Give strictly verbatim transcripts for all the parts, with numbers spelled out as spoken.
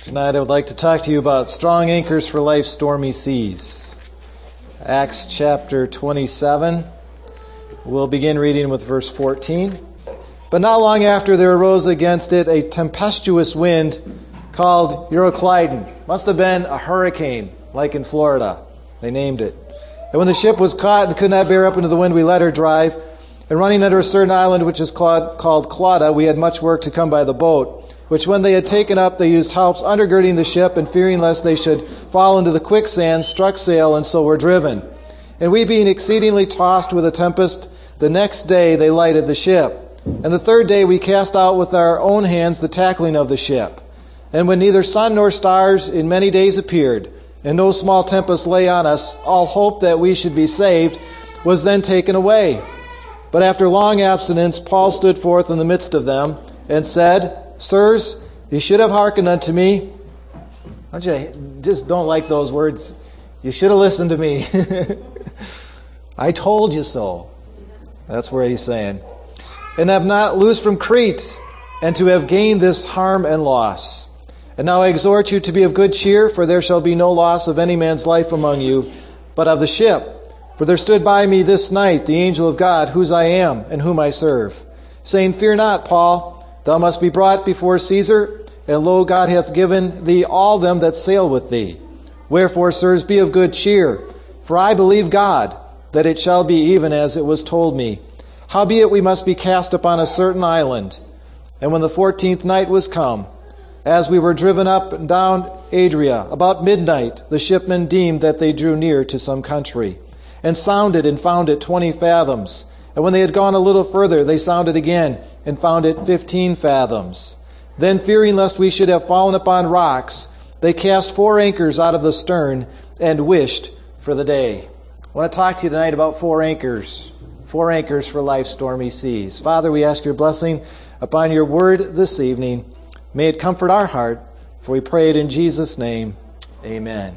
Tonight I would like to talk to you about strong anchors for life's stormy seas. Acts chapter twenty-seven. We'll begin reading with verse fourteen. But not long after there arose against it a tempestuous wind called Euroclydon. Must have been a hurricane, like in Florida. They named it. And when the ship was caught and could not bear up into the wind, we let her drive. And running under a certain island which is called Clauda, we had much work to come by the boat, which when they had taken up, they used helps undergirding the ship, and fearing lest they should fall into the quicksand, struck sail, and so were driven. And we being exceedingly tossed with a tempest, the next day they lighted the ship. And the third day we cast out with our own hands the tackling of the ship. And when neither sun nor stars in many days appeared, and no small tempest lay on us, all hope that we should be saved was then taken away. But after long abstinence, Paul stood forth in the midst of them, and said, Sirs, you should have hearkened unto me. Don't you just don't like those words? You should have listened to me. I told you so. That's where he's saying. And have not loosed from Crete, and to have gained this harm and loss. And now I exhort you to be of good cheer, for there shall be no loss of any man's life among you, but of the ship. For there stood by me this night the angel of God, whose I am, and whom I serve, saying, Fear not, Paul, thou must be brought before Caesar, and lo, God hath given thee all them that sail with thee. Wherefore, sirs, be of good cheer, for I believe God, that it shall be even as it was told me. Howbeit we must be cast upon a certain island. And when the fourteenth night was come, as we were driven up and down Adria, about midnight, the shipmen deemed that they drew near to some country, and sounded and found it twenty fathoms. And when they had gone a little further, they sounded again, and found it fifteen fathoms. Then, fearing lest we should have fallen upon rocks, they cast four anchors out of the stern, and wished for the day. I want to talk to you tonight about four anchors. Four anchors for life's stormy seas. Father, we ask your blessing upon your word this evening. May it comfort our heart, for we pray it in Jesus' name. Amen.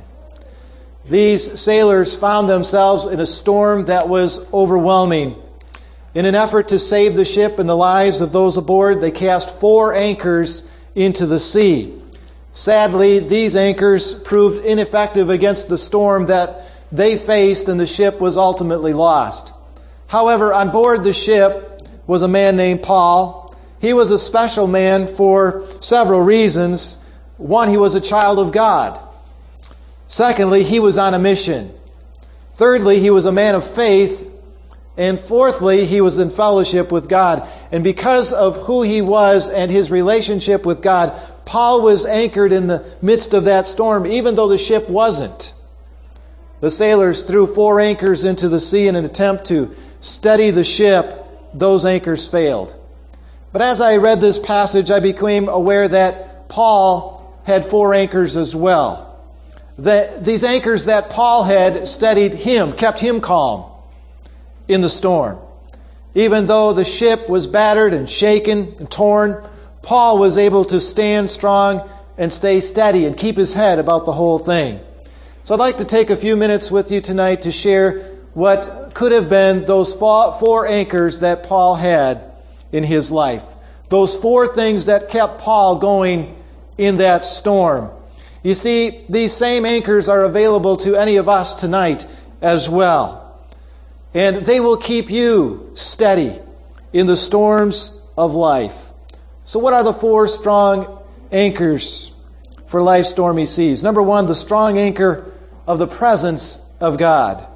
These sailors found themselves in a storm that was overwhelming. In an effort to save the ship and the lives of those aboard, they cast four anchors into the sea. Sadly, these anchors proved ineffective against the storm that they faced, and the ship was ultimately lost. However, on board the ship was a man named Paul. He was a special man for several reasons. One, he was a child of God. Secondly, he was on a mission. Thirdly, he was a man of faith. And fourthly, he was in fellowship with God. And because of who he was and his relationship with God, Paul was anchored in the midst of that storm, even though the ship wasn't. The sailors threw four anchors into the sea in an attempt to steady the ship. Those anchors failed. But as I read this passage, I became aware that Paul had four anchors as well. That these anchors that Paul had steadied him, kept him calm in the storm. Even though the ship was battered and shaken and torn, Paul was able to stand strong and stay steady and keep his head about the whole thing. So I'd like to take a few minutes with you tonight to share what could have been those four anchors that Paul had in his life. Those four things that kept Paul going in that storm. You see, these same anchors are available to any of us tonight as well. And they will keep you steady in the storms of life. So what are the four strong anchors for life's stormy seas? Number one, the strong anchor of the presence of God.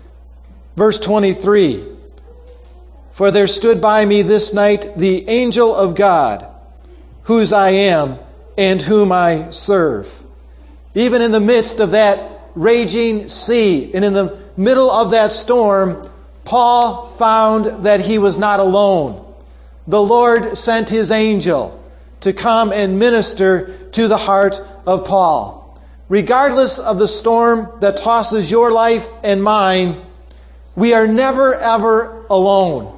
Verse twenty-three. For there stood by me this night the angel of God, whose I am and whom I serve. Even in the midst of that raging sea and in the middle of that storm, Paul found that he was not alone. The Lord sent his angel to come and minister to the heart of Paul. Regardless of the storm that tosses your life and mine, we are never ever alone.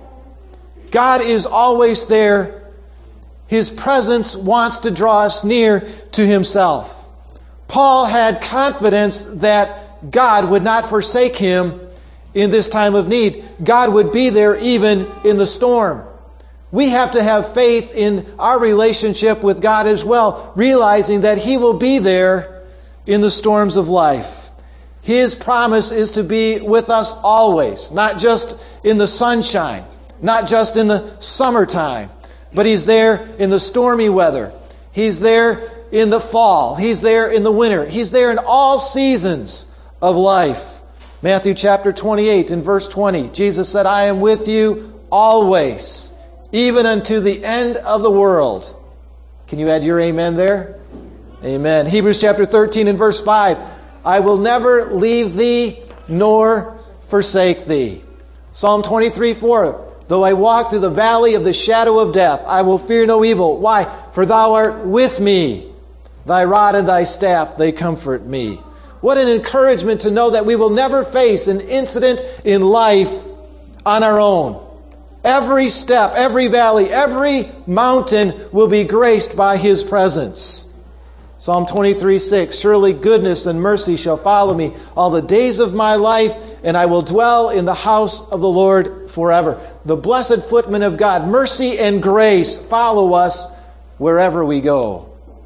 God is always there. His presence wants to draw us near to himself. Paul had confidence that God would not forsake him in this time of need. God would be there even in the storm. We have to have faith in our relationship with God as well, realizing that He will be there in the storms of life. His promise is to be with us always, not just in the sunshine, not just in the summertime, but He's there in the stormy weather. He's there in the fall. He's there in the winter. He's there in all seasons of life. Matthew chapter twenty-eight and verse twenty, Jesus said, I am with you always, even unto the end of the world. Can you add your amen there? Amen. Hebrews chapter thirteen and verse five, I will never leave thee nor forsake thee. Psalm twenty-three four, though I walk through the valley of the shadow of death, I will fear no evil. Why? For thou art with me. Thy rod and thy staff, they comfort me. What an encouragement to know that we will never face an incident in life on our own. Every step, every valley, every mountain will be graced by His presence. Psalm twenty-three six, surely goodness and mercy shall follow me all the days of my life, and I will dwell in the house of the Lord forever. The blessed footmen of God, mercy and grace follow us wherever we go.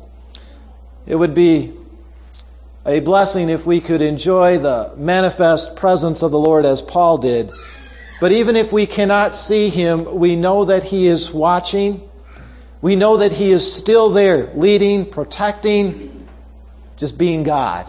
It would be a blessing if we could enjoy the manifest presence of the Lord as Paul did. But even if we cannot see Him, we know that He is watching. We know that He is still there, leading, protecting, just being God.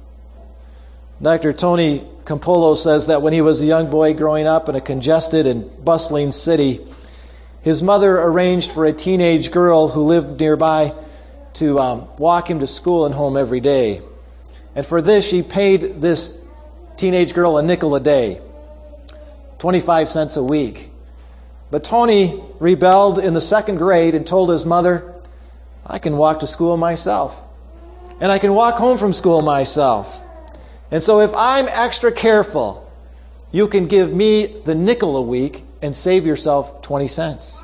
Doctor Tony Campolo says that when he was a young boy growing up in a congested and bustling city, his mother arranged for a teenage girl who lived nearby to um, walk him to school and home every day. And for this, she paid this teenage girl a nickel a day, twenty-five cents a week. But Tony rebelled in the second grade and told his mother, I can walk to school myself. And I can walk home from school myself. And so if I'm extra careful, you can give me the nickel a week and save yourself twenty cents.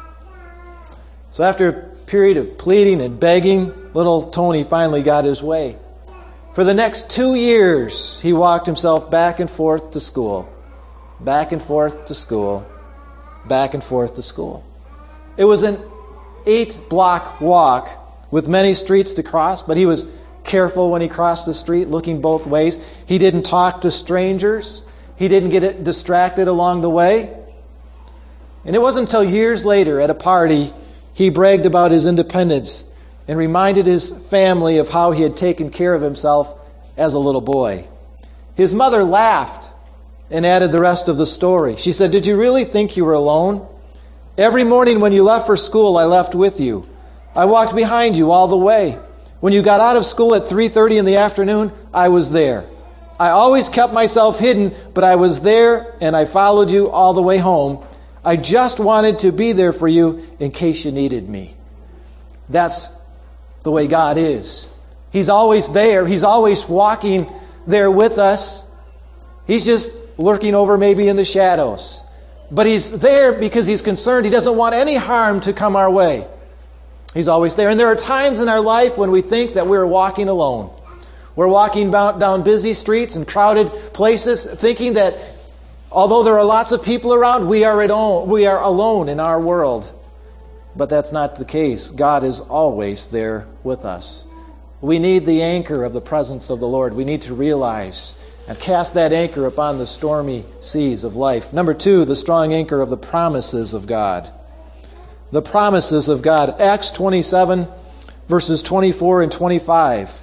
So after a period of pleading and begging, little Tony finally got his way. For the next two years, he walked himself back and forth to school, back and forth to school, back and forth to school. It was an eight-block walk with many streets to cross, but he was careful when he crossed the street, looking both ways. He didn't talk to strangers. He didn't get distracted along the way. And it wasn't until years later at a party he bragged about his independence and reminded his family of how he had taken care of himself as a little boy. His mother laughed and added the rest of the story. She said, did you really think you were alone? Every morning when you left for school, I left with you. I walked behind you all the way. When you got out of school at three thirty in the afternoon, I was there. I always kept myself hidden, but I was there and I followed you all the way home. I just wanted to be there for you in case you needed me. That's the way God is. He's always there. He's always walking there with us. He's just lurking over maybe in the shadows. But He's there because He's concerned. He doesn't want any harm to come our way. He's always there. And there are times in our life when we think that we're walking alone. We're walking down busy streets and crowded places, thinking that although there are lots of people around, we are, at all, we are alone in our world. But that's not the case. God is always there with us. We need the anchor of the presence of the Lord. We need to realize and cast that anchor upon the stormy seas of life. Number two, the strong anchor of the promises of God. The promises of God. Acts twenty-seven, verses twenty-four and twenty-five.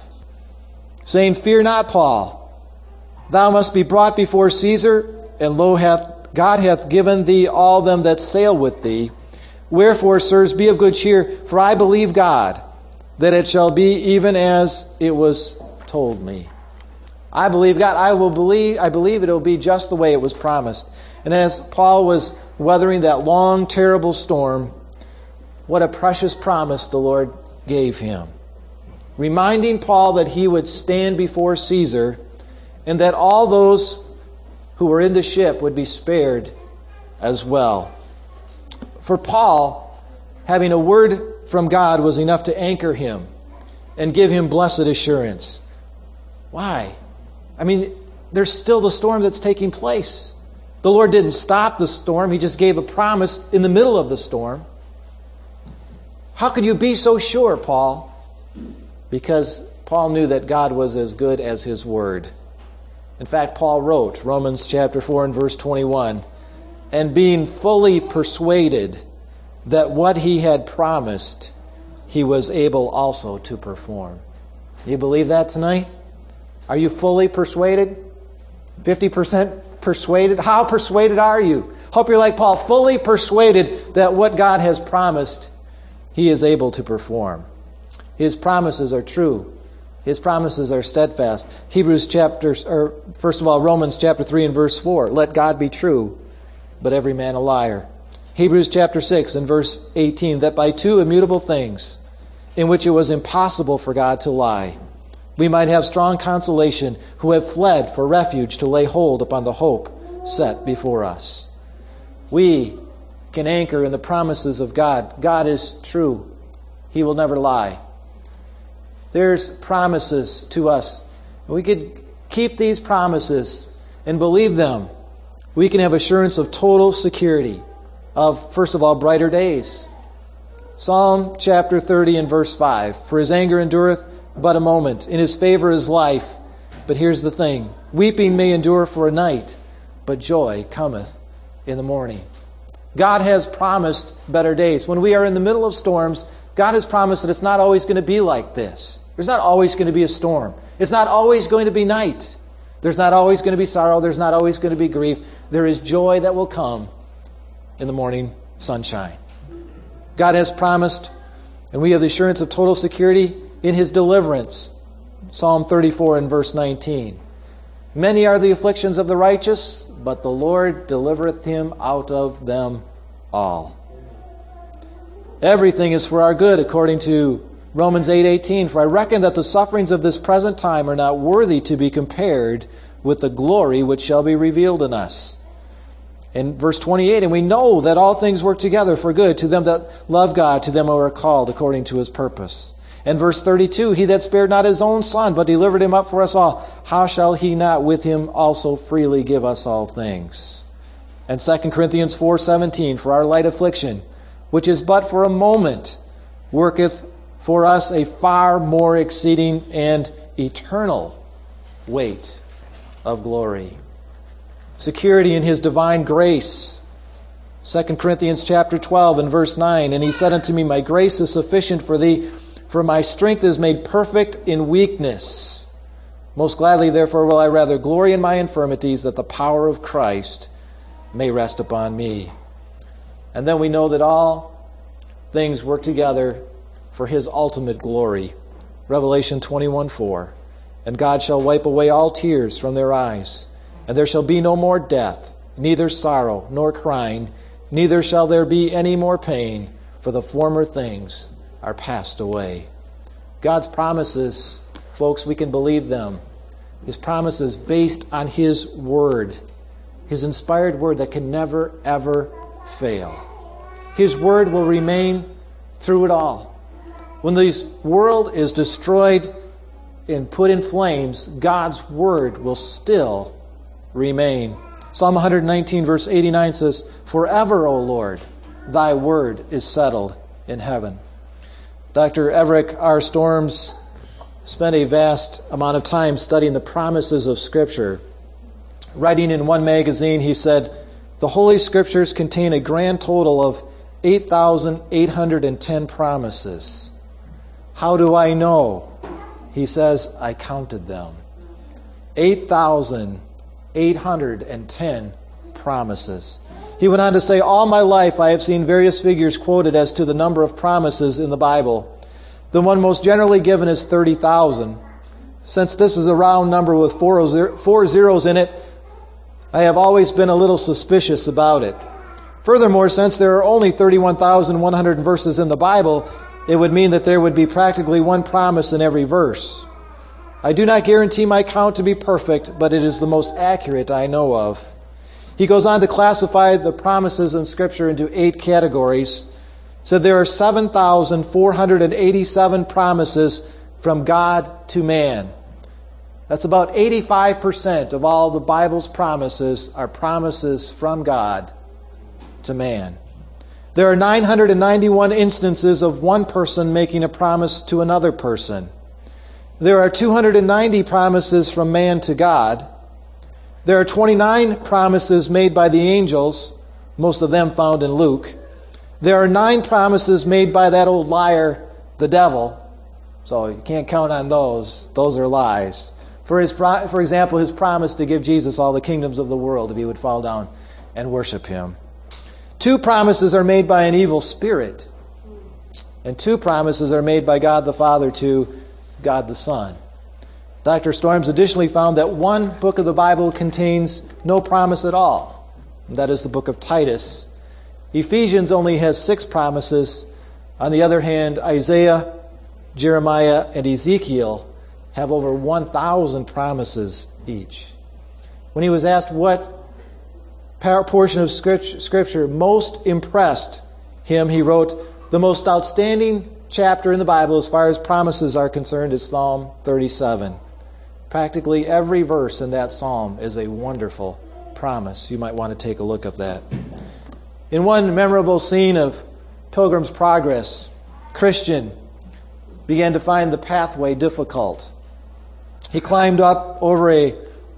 Saying, fear not, Paul. Thou must be brought before Caesar, and lo, hath God hath given thee all them that sail with thee. Wherefore, sirs, be of good cheer, for I believe God, that it shall be even as it was told me. I believe God. I will believe, I believe it will be just the way it was promised. And as Paul was weathering that long, terrible storm, what a precious promise the Lord gave him. Reminding Paul that he would stand before Caesar and that all those who were in the ship would be spared as well. For Paul, having a word from God was enough to anchor him and give him blessed assurance. Why? I mean, there's still the storm that's taking place. The Lord didn't stop the storm. He just gave a promise in the middle of the storm. How could you be so sure, Paul? Because Paul knew that God was as good as his word. In fact, Paul wrote, Romans chapter four and verse twenty-one, and being fully persuaded that what he had promised, he was able also to perform. You believe that tonight? Are you fully persuaded? fifty percent persuaded? How persuaded are you? Hope you're like Paul, fully persuaded that what God has promised, he is able to perform. His promises are true. His promises are steadfast. Hebrews chapter, or first of all, Romans chapter three and verse four. Let God be true, but every man a liar. Hebrews chapter six and verse eighteen. That by two immutable things, in which it was impossible for God to lie, we might have strong consolation, who have fled for refuge to lay hold upon the hope set before us. We can anchor in the promises of God. God is true. He will never lie. There's promises to us. We could keep these promises and believe them. We can have assurance of total security of, first of all, brighter days. Psalm chapter thirty and verse five. For his anger endureth but a moment. In his favor is life. But here's the thing. Weeping may endure for a night, but joy cometh in the morning. God has promised better days. When we are in the middle of storms, God has promised that it's not always going to be like this. There's not always going to be a storm. It's not always going to be night. There's not always going to be sorrow. There's not always going to be grief. There is joy that will come in the morning sunshine. God has promised, and we have the assurance of total security in his deliverance. Psalm thirty-four and verse nineteen. Many are the afflictions of the righteous, but the Lord delivereth him out of them all. Everything is for our good, according to Romans eight eighteen. For I reckon that the sufferings of this present time are not worthy to be compared with the glory which shall be revealed in us. In verse twenty-eight, and we know that all things work together for good to them that love God, to them who are called according to his purpose. And verse thirty-two, he that spared not his own son, but delivered him up for us all, how shall he not with him also freely give us all things? And Second Corinthians four seventeen, for our light affliction, which is but for a moment, worketh for us a far more exceeding and eternal weight of glory. Security in his divine grace. Second Corinthians chapter twelve and verse nine, and he said unto me, my grace is sufficient for thee, for my strength is made perfect in weakness. Most gladly, therefore, will I rather glory in my infirmities, that the power of Christ may rest upon me. And then we know that all things work together for his ultimate glory. Revelation twenty-one four. And God shall wipe away all tears from their eyes, and there shall be no more death, neither sorrow nor crying, neither shall there be any more pain, for the former things are passed away. God's promises, folks, we can believe them. His promises based on his word, his inspired word that can never, ever fail. His word will remain through it all. When this world is destroyed and put in flames, God's word will still remain. Psalm one nineteen verse eighty-nine says, forever, O Lord, thy word is settled in heaven. Doctor Everett R. Storms spent a vast amount of time studying the promises of Scripture. Writing in one magazine, he said, the Holy Scriptures contain a grand total of eight thousand eight hundred ten promises. How do I know? He says, I counted them. eight thousand eight hundred ten promises. He went on to say, all my life I have seen various figures quoted as to the number of promises in the Bible. The one most generally given is thirty thousand. Since this is a round number with four, four zeros in it, I have always been a little suspicious about it. Furthermore, since there are only thirty-one thousand one hundred verses in the Bible, it would mean that there would be practically one promise in every verse. I do not guarantee my count to be perfect, but it is the most accurate I know of. He goes on to classify the promises in Scripture into eight categories. Said there are seven thousand four hundred eighty-seven promises from God to man. That's about eighty-five percent of all the Bible's promises are promises from God to man. There are nine hundred ninety-one instances of one person making a promise to another person. There are two hundred ninety promises from man to God. There are twenty-nine promises made by the angels, most of them found in Luke. There are nine promises made by that old liar, the devil. So you can't count on those. Those are lies. For his, for example, his promise to give Jesus all the kingdoms of the world if he would fall down and worship him. Two promises are made by an evil spirit. And two promises are made by God the Father to God the Son. Doctor Storms additionally found that one book of the Bible contains no promise at all. And that is the book of Titus. Ephesians only has six promises. On the other hand, Isaiah, Jeremiah, and Ezekiel have over one thousand promises each. When he was asked what portion of Scripture most impressed him, he wrote, "The most outstanding chapter in the Bible as far as promises are concerned is Psalm thirty-seven. Practically every verse in that psalm is a wonderful promise. You might want to take a look at that. In one memorable scene of Pilgrim's Progress, Christian began to find the pathway difficult. He climbed up over a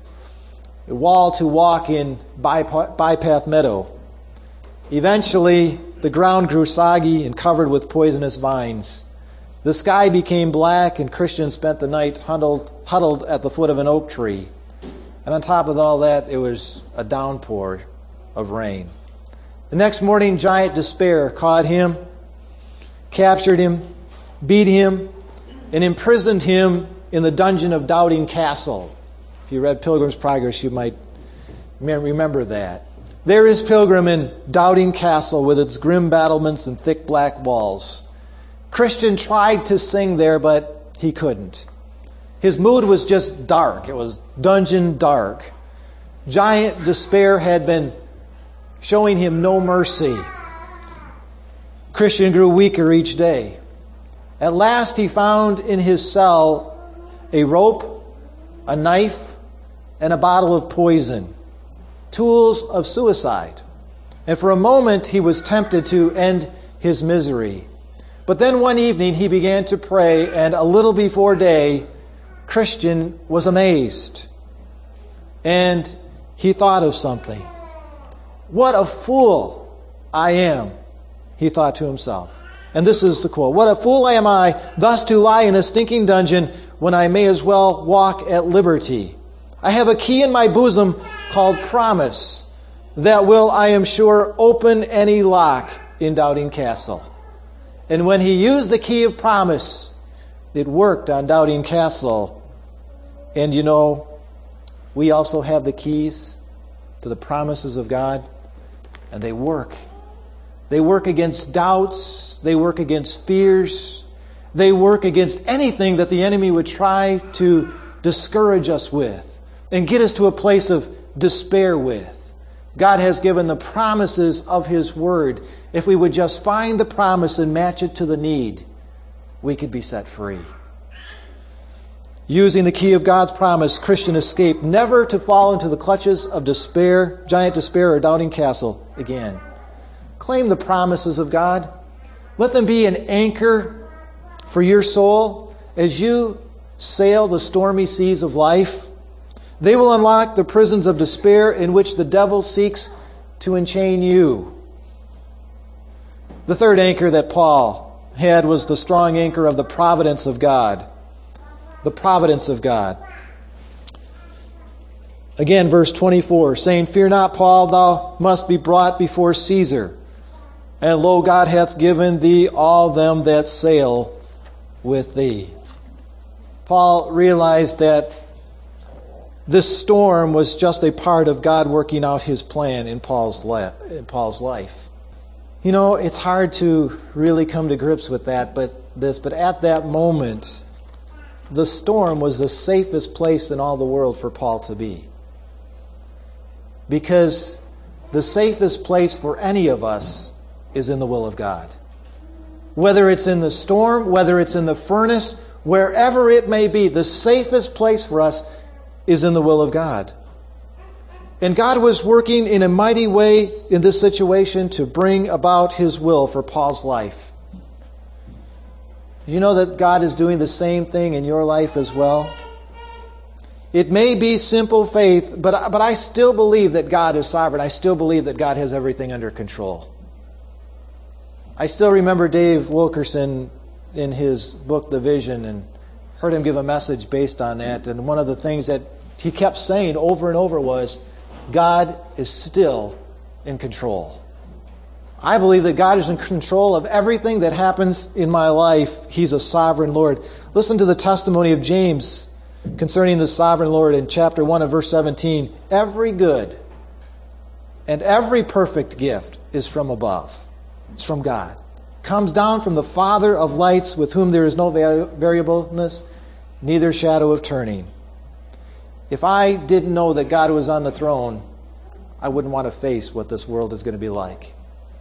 a wall to walk in Bypath Meadow. Eventually, the ground grew soggy and covered with poisonous vines. The sky became black, and Christian spent the night huddled, huddled at the foot of an oak tree. And on top of all that, it was a downpour of rain. The next morning, giant despair caught him, captured him, beat him, and imprisoned him in the dungeon of Doubting Castle. If you read Pilgrim's Progress, you might remember that. There is Pilgrim in Doubting Castle with its grim battlements and thick black walls. Christian tried to sing there, but he couldn't. His mood was just dark. It was dungeon dark. Giant despair had been showing him no mercy. Christian grew weaker each day. At last he found in his cell a rope, a knife, and a bottle of poison, tools of suicide. And for a moment he was tempted to end his misery. But then one evening he began to pray, and a little before day, Christian was amazed. And he thought of something. What a fool I am, he thought to himself. And this is the quote: "What a fool am I, thus to lie in a stinking dungeon when I may as well walk at liberty. I have a key in my bosom called promise that will, I am sure, open any lock in Doubting Castle." And when he used the key of promise, it worked on Doubting Castle. And you know, we also have the keys to the promises of God, and they work. They work against doubts. They work against fears. They work against anything that the enemy would try to discourage us with and get us to a place of despair with. God has given the promises of His Word. If we would just find the promise and match it to the need, we could be set free. Using the key of God's promise, Christian escaped never to fall into the clutches of despair, giant despair, or Doubting Castle again. Claim the promises of God. Let them be an anchor for your soul as you sail the stormy seas of life. They will unlock the prisons of despair in which the devil seeks to enchain you. The third anchor that Paul had was the strong anchor of the providence of God. The providence of God. Again, verse twenty-four, saying, "Fear not, Paul, thou must be brought before Caesar. And lo, God hath given thee all them that sail with thee." Paul realized that this storm was just a part of God working out His plan in Paul's in Paul's life. You know, it's hard to really come to grips with that, but this, but at that moment, the storm was the safest place in all the world for Paul to be. Because the safest place for any of us is in the will of God. Whether it's in the storm, whether it's in the furnace, wherever it may be, the safest place for us is in the will of God. And God was working in a mighty way in this situation to bring about His will for Paul's life. You know that God is doing the same thing in your life as well? It may be simple faith, but, but I still believe that God is sovereign. I still believe that God has everything under control. I still remember Dave Wilkerson in his book, The Vision, and heard him give a message based on that. And one of the things that he kept saying over and over was, God is still in control. I believe that God is in control of everything that happens in my life. He's a sovereign Lord. Listen to the testimony of James concerning the sovereign Lord in chapter one of verse seventeen. Every good and every perfect gift is from above. It's from God. Comes down from the Father of lights, with whom there is no variableness, neither shadow of turning. If I didn't know that God was on the throne, I wouldn't want to face what this world is going to be like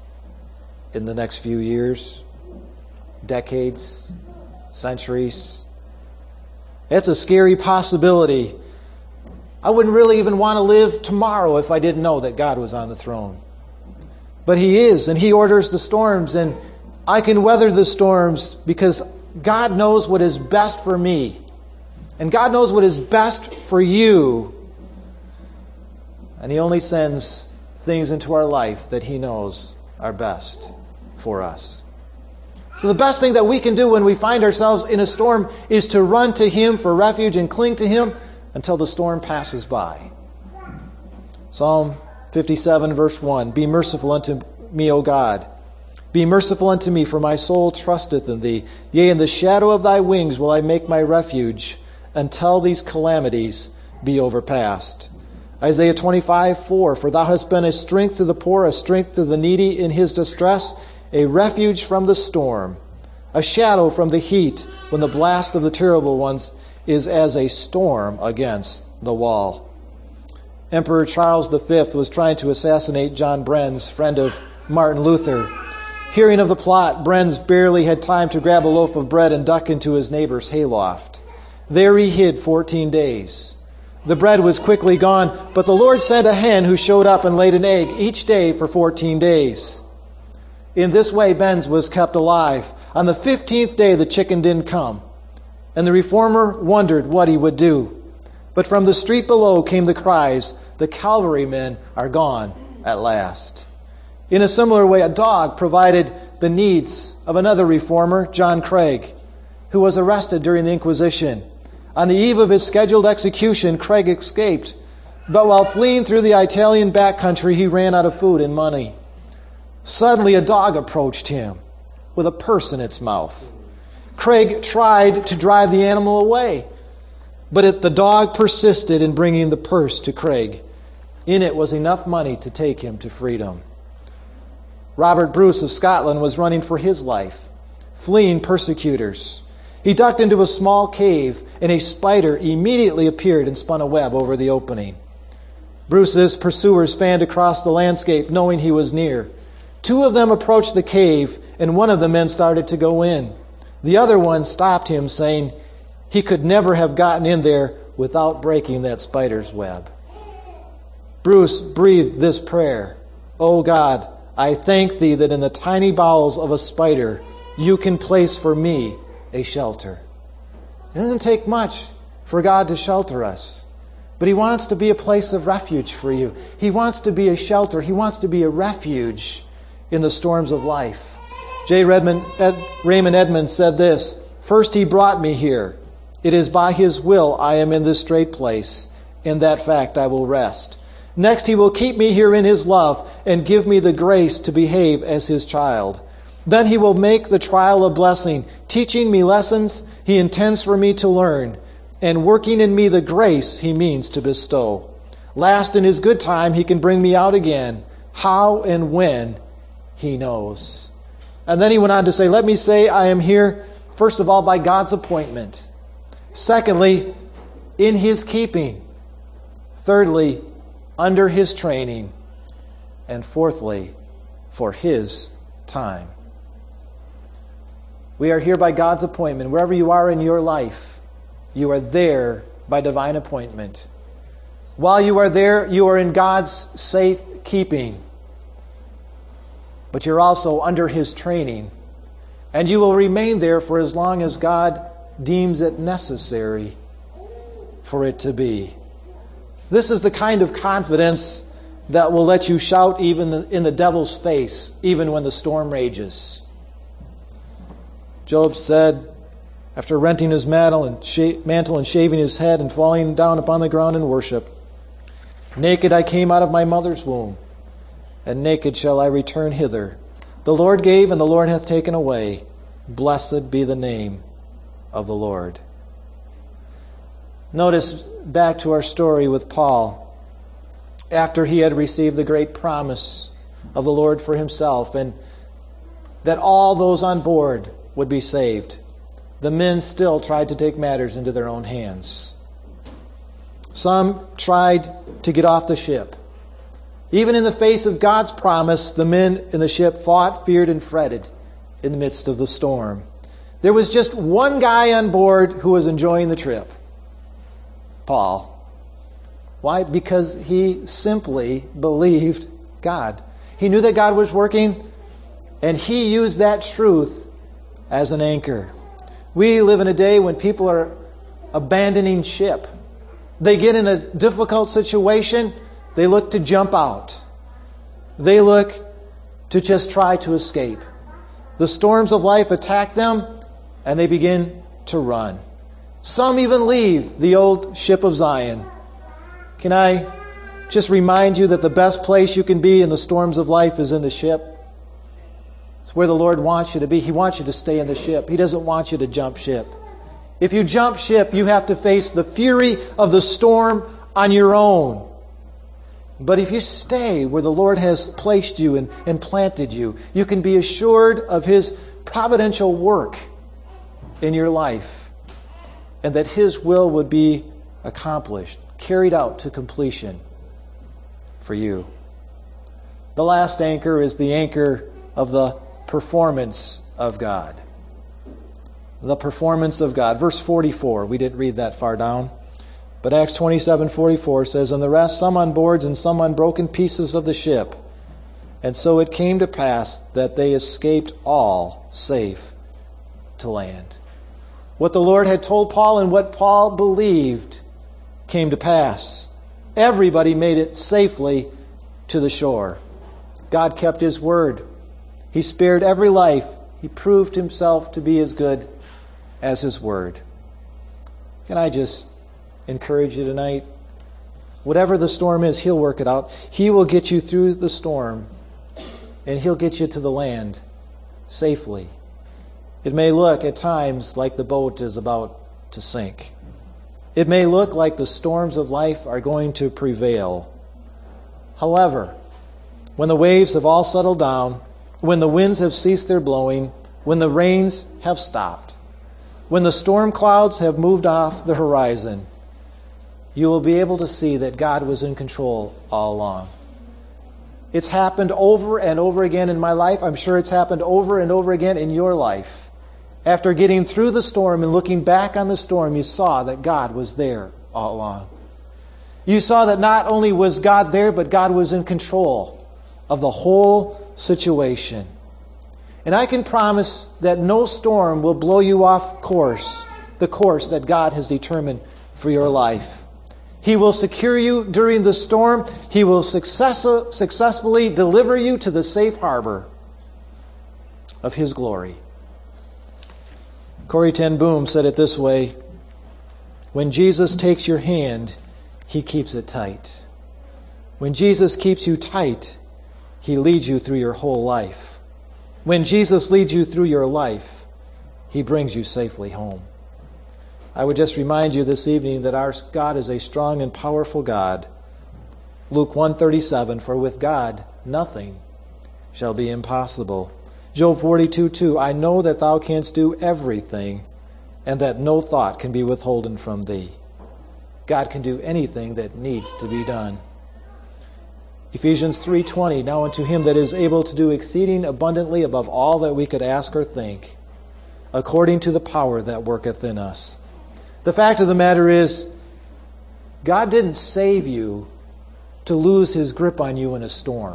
in the next few years, decades, centuries. It's a scary possibility. I wouldn't really even want to live tomorrow if I didn't know that God was on the throne. But He is, and He orders the storms, and I can weather the storms because God knows what is best for me. And God knows what is best for you. And He only sends things into our life that He knows are best for us. So the best thing that we can do when we find ourselves in a storm is to run to Him for refuge and cling to Him until the storm passes by. Psalm fifty-seven, verse one. Be merciful unto me, O God. Be merciful unto me, for my soul trusteth in Thee. Yea, in the shadow of Thy wings will I make my refuge, until these calamities be overpast. Isaiah twenty-five, four. For Thou hast been a strength to the poor, a strength to the needy in his distress, a refuge from the storm, a shadow from the heat, when the blast of the terrible ones is as a storm against the wall. Emperor Charles the Fifth was trying to assassinate John Brenz, friend of Martin Luther. Hearing of the plot, Brenz barely had time to grab a loaf of bread and duck into his neighbor's hayloft. There he hid fourteen days. The bread was quickly gone, but the Lord sent a hen who showed up and laid an egg each day for fourteen days. In this way, Benz was kept alive. On the fifteenth day, the chicken didn't come, and the reformer wondered what he would do. But from the street below came the cries, the cavalrymen are gone at last. In a similar way, a dog provided the needs of another reformer, John Craig, who was arrested during the Inquisition. On the eve of his scheduled execution, Craig escaped, but while fleeing through the Italian backcountry, he ran out of food and money. Suddenly, a dog approached him with a purse in its mouth. Craig tried to drive the animal away, but it, the dog persisted in bringing the purse to Craig. In it was enough money to take him to freedom. Robert Bruce of Scotland was running for his life, fleeing persecutors. He ducked into a small cave, and a spider immediately appeared and spun a web over the opening. Bruce's pursuers fanned across the landscape, knowing he was near. Two of them approached the cave, and one of the men started to go in. The other one stopped him, saying he could never have gotten in there without breaking that spider's web. Bruce breathed this prayer: "O God, I thank Thee that in the tiny bowels of a spider You can place for me a shelter." It doesn't take much for God to shelter us, but He wants to be a place of refuge for you. He wants to be a shelter. He wants to be a refuge in the storms of life. J. Redmond, Ed, Raymond Edmonds said this: "First He brought me here. It is by His will I am in this strait place. In that fact I will rest. Next He will keep me here in His love and give me the grace to behave as His child. Then He will make the trial a blessing, teaching me lessons He intends for me to learn, and working in me the grace He means to bestow. Last, in His good time, He can bring me out again. How and when, He knows." And then he went on to say, let me say I am here, first of all, by God's appointment. Secondly, in His keeping. Thirdly, under His training. And fourthly, for His time. We are here by God's appointment. Wherever you are in your life, you are there by divine appointment. While you are there, you are in God's safe keeping. But you're also under His training. And you will remain there for as long as God deems it necessary for it to be. This is the kind of confidence that will let you shout even in the devil's face, even when the storm rages. Job said, after renting his mantle and, sh- mantle and shaving his head and falling down upon the ground in worship, "Naked I came out of my mother's womb, and naked shall I return hither. The Lord gave, and the Lord hath taken away. Blessed be the name of the Lord." Notice back to our story with Paul. After he had received the great promise of the Lord for himself, and that all those on board would be saved, the men still tried to take matters into their own hands. Some tried to get off the ship. Even in the face of God's promise, the men in the ship fought, feared, and fretted in the midst of the storm. There was just one guy on board who was enjoying the trip: Paul. Why? Because he simply believed God. He knew that God was working, and he used that truth as an anchor. We live in a day when people are abandoning ship. They get in a difficult situation, they look to jump out. They look to just try to escape. The storms of life attack them, and they begin to run. Some even leave the old ship of Zion. Can I just remind you that the best place you can be in the storms of life is in the ship? It's where the Lord wants you to be. He wants you to stay in the ship. He doesn't want you to jump ship. If you jump ship, you have to face the fury of the storm on your own. But if you stay where the Lord has placed you and, and planted you, you can be assured of His providential work in your life, and that His will would be accomplished, carried out to completion for you. The last anchor is the anchor of the performance of God. The performance of God. Verse forty-four, we didn't read that far down. But Acts twenty-seven forty-four says, "And the rest, some on boards and some on broken pieces of the ship. And so it came to pass that they escaped all safe to land." What the Lord had told Paul and what Paul believed came to pass. Everybody made it safely to the shore. God kept His word. He spared every life. He proved Himself to be as good as His word. Can I just encourage you tonight? Whatever the storm is, He'll work it out. He will get you through the storm, and He'll get you to the land safely. It may look at times like the boat is about to sink. It may look like the storms of life are going to prevail. However, when the waves have all settled down, when the winds have ceased their blowing, when the rains have stopped, when the storm clouds have moved off the horizon, you will be able to see that God was in control all along. It's happened over and over again in my life. I'm sure it's happened over and over again in your life. After getting through the storm and looking back on the storm, you saw that God was there all along. You saw that not only was God there, but God was in control of the whole situation. And I can promise that no storm will blow you off course, the course that God has determined for your life. He will secure you during the storm. He will success- successfully deliver you to the safe harbor of His glory. Corrie ten Boom said it this way: "When Jesus takes your hand, He keeps it tight. When Jesus keeps you tight, He leads you through your whole life. When Jesus leads you through your life, He brings you safely home." I would just remind you this evening that our God is a strong and powerful God. Luke one thirty-seven, "For with God nothing shall be impossible." Job forty-two two, "I know that Thou canst do everything, and that no thought can be withholden from Thee." God can do anything that needs to be done. Ephesians three twenty, "Now unto Him that is able to do exceeding abundantly above all that we could ask or think, according to the power that worketh in us." The fact of the matter is, God didn't save you to lose his grip on you in a storm.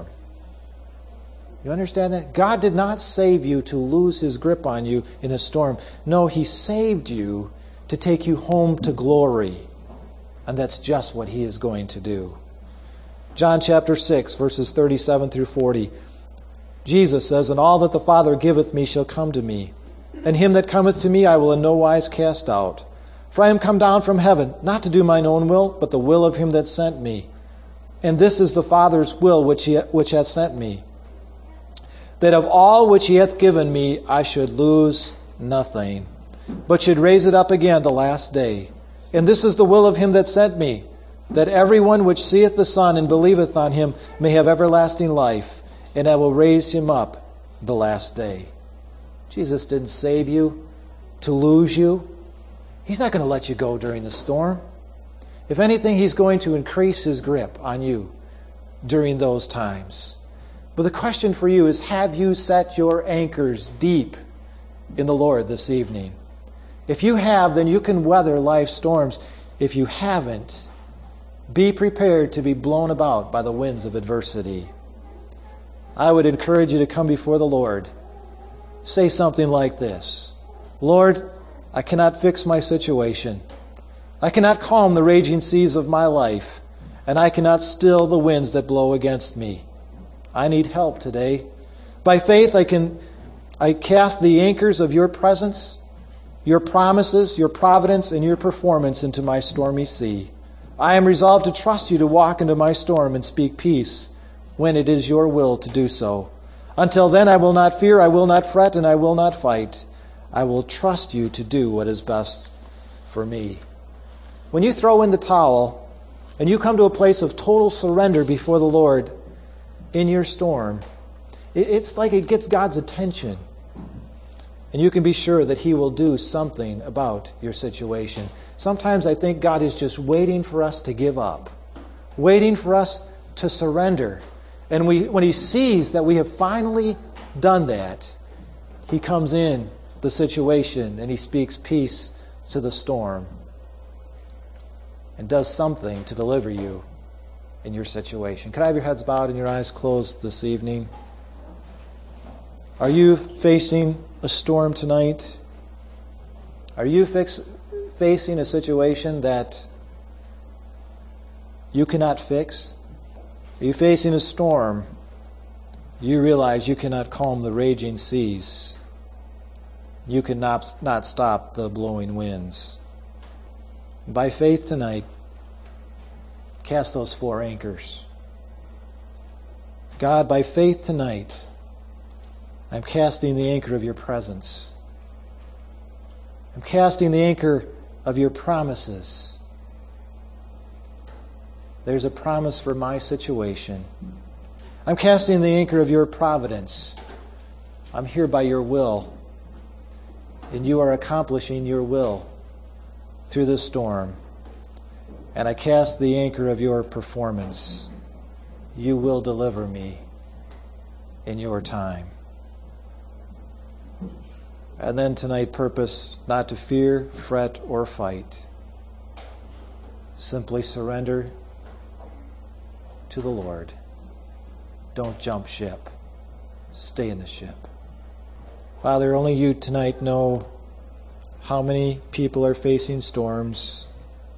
You understand that? God did not save you to lose his grip on you in a storm. No, he saved you to take you home to glory. And that's just what he is going to do. John chapter six, verses thirty-seven through forty. Jesus says, "And all that the Father giveth me shall come to me. And him that cometh to me I will in no wise cast out. For I am come down from heaven, not to do mine own will, but the will of him that sent me. And this is the Father's will which, he, which hath sent me, that of all which he hath given me I should lose nothing, but should raise it up again the last day. And this is the will of him that sent me, that every one which seeth the Son and believeth on him may have everlasting life, and I will raise him up the last day." Jesus didn't save you to lose you. He's not going to let you go during the storm. If anything, he's going to increase his grip on you during those times. But the question for you is, have you set your anchors deep in the Lord this evening? If you have, then you can weather life's storms. If you haven't, be prepared to be blown about by the winds of adversity. I would encourage you to come before the Lord. Say something like this: "Lord, I cannot fix my situation. I cannot calm the raging seas of my life, and I cannot still the winds that blow against me. I need help today. By faith, I can I cast the anchors of your presence, your promises, your providence, and your performance into my stormy sea. I am resolved to trust you to walk into my storm and speak peace when it is your will to do so. Until then, I will not fear, I will not fret, and I will not fight. I will trust you to do what is best for me." When you throw in the towel and you come to a place of total surrender before the Lord in your storm, it's like it gets God's attention. And you can be sure that he will do something about your situation. Sometimes I think God is just waiting for us to give up, waiting for us to surrender. And we, when he sees that we have finally done that, he comes in the situation and he speaks peace to the storm and does something to deliver you in your situation. Could I have your heads bowed and your eyes closed this evening? Are you facing a storm tonight? Are you fix, facing a situation that you cannot fix? Are you facing a storm? You realize you cannot calm the raging seas. You cannot not stop the blowing winds. By faith tonight, cast those four anchors. God, by faith tonight, I'm casting the anchor of your presence. I'm casting the anchor of your promises. There's a promise for my situation. I'm casting the anchor of your providence. I'm here by your will, and you are accomplishing your will through this storm. And I cast the anchor of your performance. You will deliver me in your time. And then tonight, purpose not to fear, fret, or fight. Simply surrender to the Lord. Don't jump ship. Stay in the ship. Father, only you tonight know how many people are facing storms.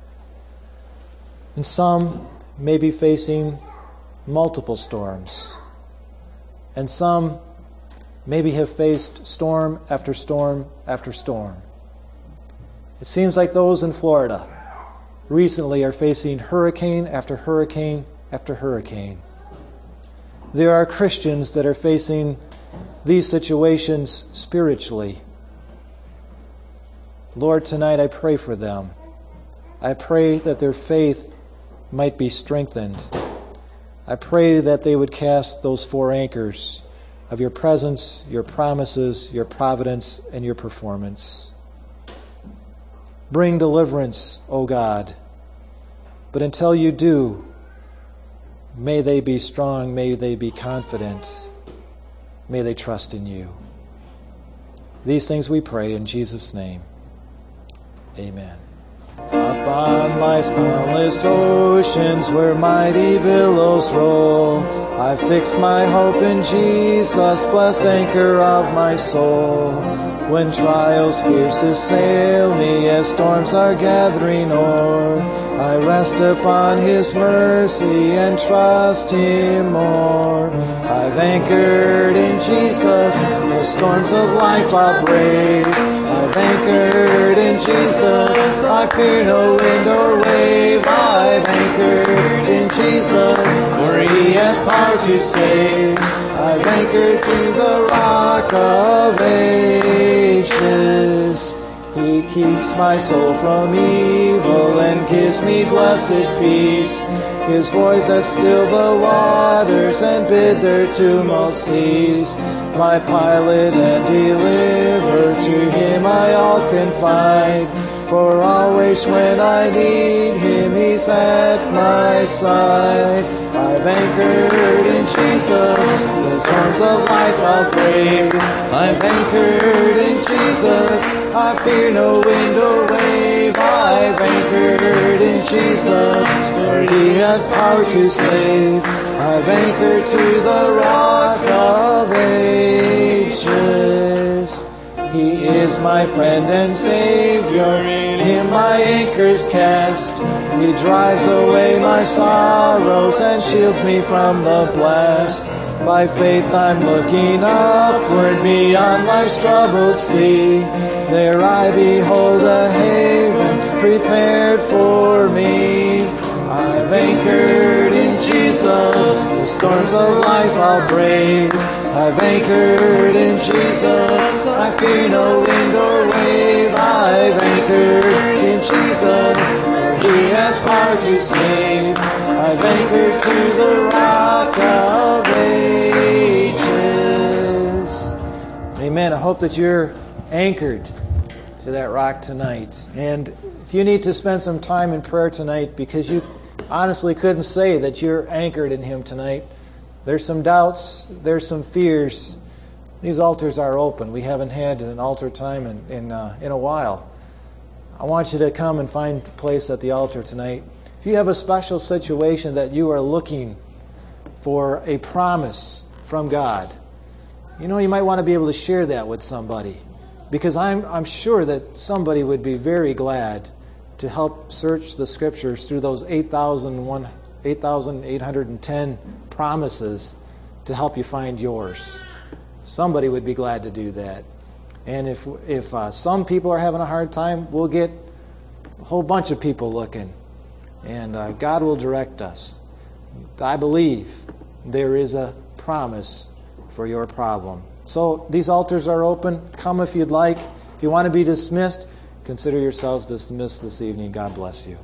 And some may be facing multiple storms. And some maybe have faced storm after storm after storm. It seems like those in Florida recently are facing hurricane after hurricane after hurricane. There are Christians that are facing these situations spiritually. Lord, tonight I pray for them. I pray that their faith might be strengthened. I pray that they would cast those four anchors of your presence, your promises, your providence, and your performance. Bring deliverance, O God. But until you do, may they be strong, may they be confident, may they trust in you. These things we pray in Jesus' name. Amen. Up on life's boundless oceans where mighty billows roll, I fixed my hope in Jesus, blessed anchor of my soul. When trials fierce assail me as storms are gathering o'er, I rest upon His mercy and trust Him more. I've anchored in Jesus, the storms of life I'll brave. I've anchored in Jesus, I fear no wind or wave. I've anchored in Jesus, for He hath power to save. I've anchored to the rock of ages. He keeps my soul from evil and gives me blessed peace. His voice that still the waters and bid their tumult cease. My pilot and deliverer, to Him I all confide. For always when I need Him, He's at my side. I've anchored in Jesus, the storms of life I'll brave. I've anchored in Jesus, I fear no wind or wave. I've anchored in Jesus, for He hath power to save. I've anchored to the rock of ages. He is my friend and Savior, in Him my anchor's cast. He drives away my sorrows and shields me from the blast. By faith I'm looking upward beyond life's troubled sea. There I behold a haven prepared for me. I've anchored in Jesus, the storms of life I'll brave. I've anchored in Jesus, I fear no wind or wave. I've anchored in Jesus, for He hath power to save. I've anchored to the rock of ages. Amen. I hope that you're anchored to that rock tonight. And if you need to spend some time in prayer tonight because you honestly couldn't say that you're anchored in Him tonight, there's some doubts, there's some fears, these altars are open. We haven't had an altar time in in, uh, in a while. I want you to come and find a place at the altar tonight. If you have a special situation that you are looking for a promise from God, you know, you might want to be able to share that with somebody, because I'm I'm sure that somebody would be very glad to help search the Scriptures through those eight thousand eight hundred ten promises to help you find yours. Somebody would be glad to do that. And if if uh, some people are having a hard time, we'll get a whole bunch of people looking. And uh, God will direct us. I believe there is a promise for your problem. So these altars are open. Come if you'd like. If you want to be dismissed, consider yourselves dismissed this evening. God bless you.